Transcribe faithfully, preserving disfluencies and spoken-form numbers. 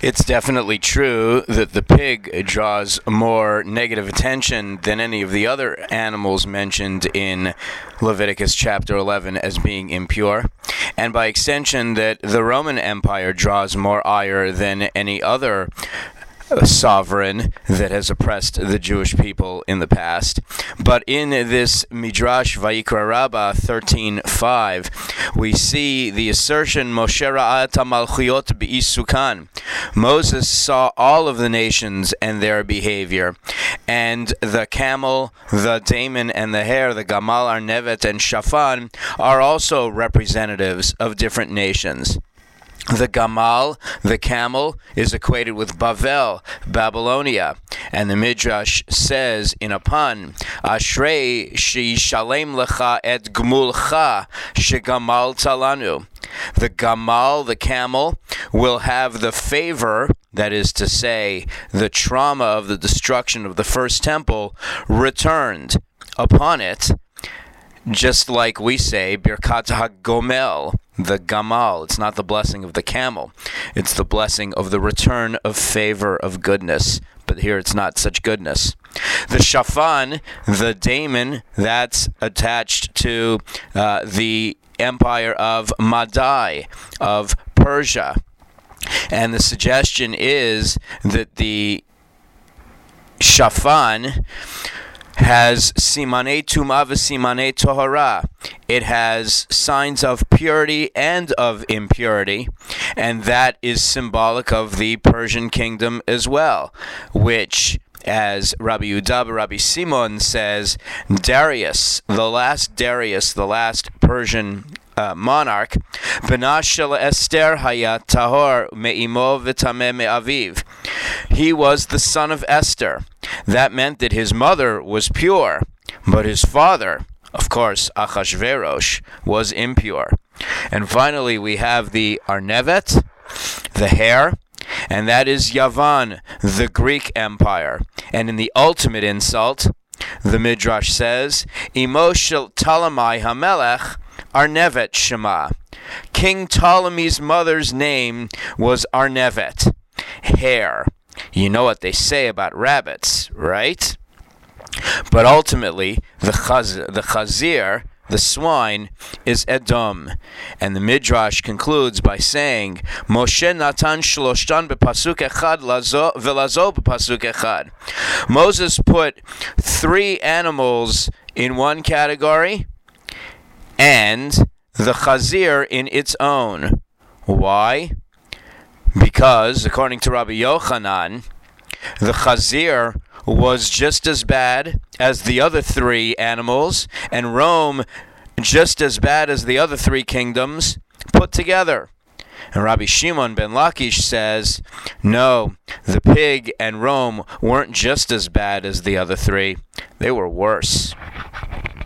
It's definitely true that the pig draws more negative attention than any of the other animals mentioned in Leviticus chapter eleven as being impure, and by extension that the Roman Empire draws more ire than any other sovereign that has oppressed the Jewish people in the past. But in this Midrash Vayikra Rabbah thirteen five, we see the assertion, Moshe ra'at malchuyot be'isukan. Moses saw all of the nations and their behavior, and the camel, the daemon, and the hare, the gamal, arnevet, and shafan, are also representatives of different nations. The gamal, the camel, is equated with Bavel, Babylonia, and the Midrash says in a pun, Ashrei she'yishalem lecha et gmulcha shegamal talanu. The gamal, the camel, will have the favor, that is to say, the trauma of the destruction of the first temple, returned upon it, just like we say, Birkat HaGomel, the Gamal. It's not the blessing of the camel. It's the blessing of the return of favor of goodness. But here it's not such goodness. The Shafan, the daemon, that's attached to uh, the empire of Madai, of Persia. And the suggestion is that the Shafan has simanei tumah v'simanei tohara. It has signs of purity and of impurity, and that is symbolic of the Persian kingdom as well, which, as Rabbi Yehuda Rabbi Simon says, Darius, the last Darius, the last Persian Uh, monarch, Bena shel Esther haya tahor me'imo v'tameh me'aviv. He was the son of Esther. That meant that his mother was pure, but his father, of course, Achashverosh, was impure. And finally, we have the Arnevet, the hare, and that is Yavan, the Greek Empire. And in the ultimate insult, the Midrash says, Imo shel Ptolemy HaMelech Arnevet Shema. King Ptolemy's mother's name was Arnevet, hare. You know what they say about rabbits, right? But ultimately, the chaz, the chazir, the swine, is Edom. And the Midrash concludes by saying, Moshe natan shloshtan bepasuk echad velazo bepasuk echad. Moses put three animals in one category and the chazir in its own. Why? Because, according to Rabbi Yochanan, the chazir was just as bad as the other three animals, and Rome just as bad as the other three kingdoms put together. And Rabbi Shimon ben Lakish says, no, the pig and Rome weren't just as bad as the other three. They were worse.